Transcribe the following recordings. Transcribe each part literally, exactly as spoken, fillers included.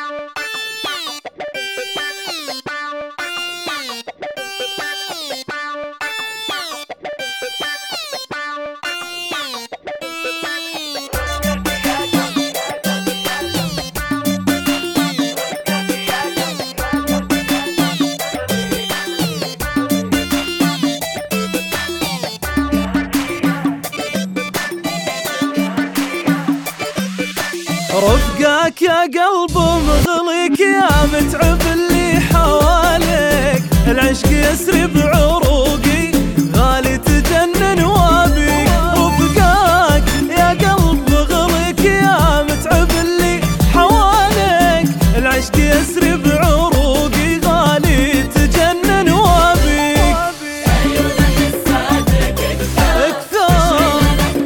رفقاك يا قلب مغليك يا متعب اللي حواليك، العشق يسري بعروقي غالي تجنن وابيك. رفقاك يا قلب مغليك يا متعب اللي حواليك، العشق يسري بعروقي غالي تجنن وابيك. عيونك الصادق اكثر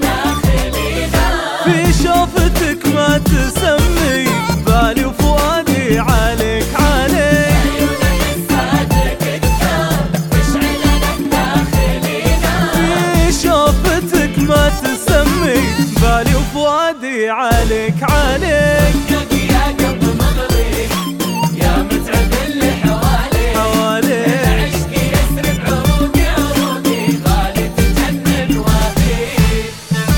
في شوفتك ما تسمي بالي وفؤادي عليك عليك. عيونك الصادق اكثر تشعل الداخلي نار، في شوفتك ما تسمي بالي وفؤادي عليك عليك. رفقك يا قلب مغلي يا متعب اللي حواليك، حواليك العشق يسري بعروقي عروقي غالي تجنن وابيك.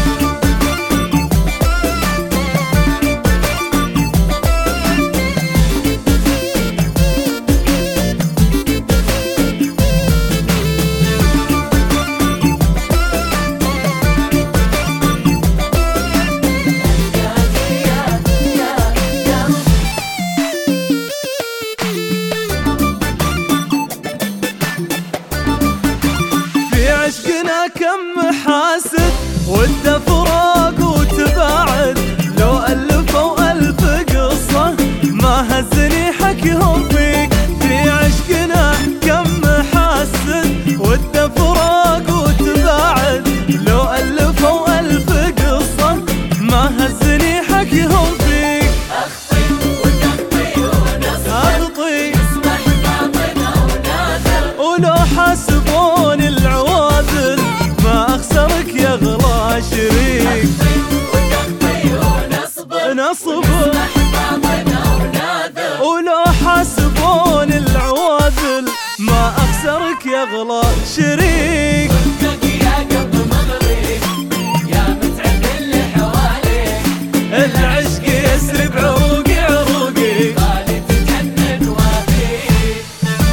عشقنا كم محاسد وده فراق وتباعد، لو ألفوا ألف قصة ما هزني حكيهم فيك. في عشقنا كم محاسد وده فراق وتباعد، لو ألفوا ألف قصة ما هزني حكيهم فيك. أخطي وتخطي ونصبر أخطي اسمح باطنة وناثر، ولو حاسبون العوادل ما أخسرك يا غلا شريك. وتخطي ونصبر نصبر اسمح باطنة وناثر، ولو حاسبون العوادل ما أخسرك يا غلا شريك. رفقك يا قلب مغلي يا متعب اللي حواليك، العشق يسري بعروقي عروقي غالي تجنن وابيك.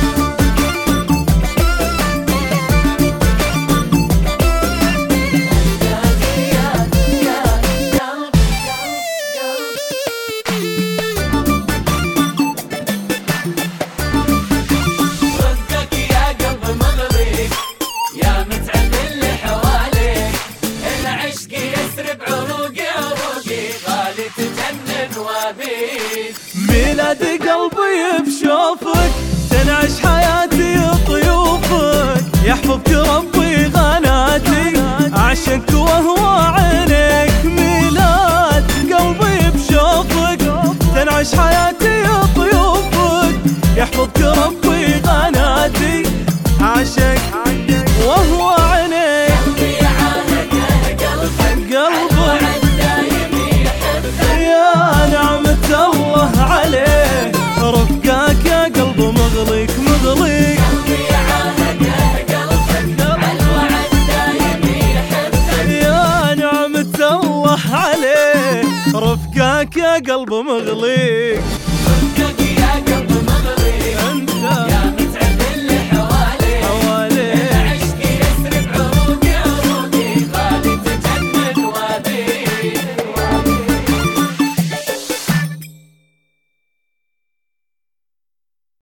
رفقك يا قلب مغلي يا متعب اللي حواليك، العشق يسري بعروقي عروقي غالي تجنن وابيك. ميلاد قلبي بشوفك تنعش حياتي طيوفك، يحفظك ربي غناتي عشقك وهو عينيك. ميلاد قلبي بشوفك تنعش حياتي طيوفك، يحفظك ربي غناتي عشق وهو عينيك. قلبي عاهده قلبك قلبك وعد دايم يحبك، يا نعمة الله عليه، رفقاك يا قلب مغليك مغليك. قلبي عاهده قلبك الوعد دايم يحبك، يا نعمة الله عليه، رفقاك يا قلب مغليك.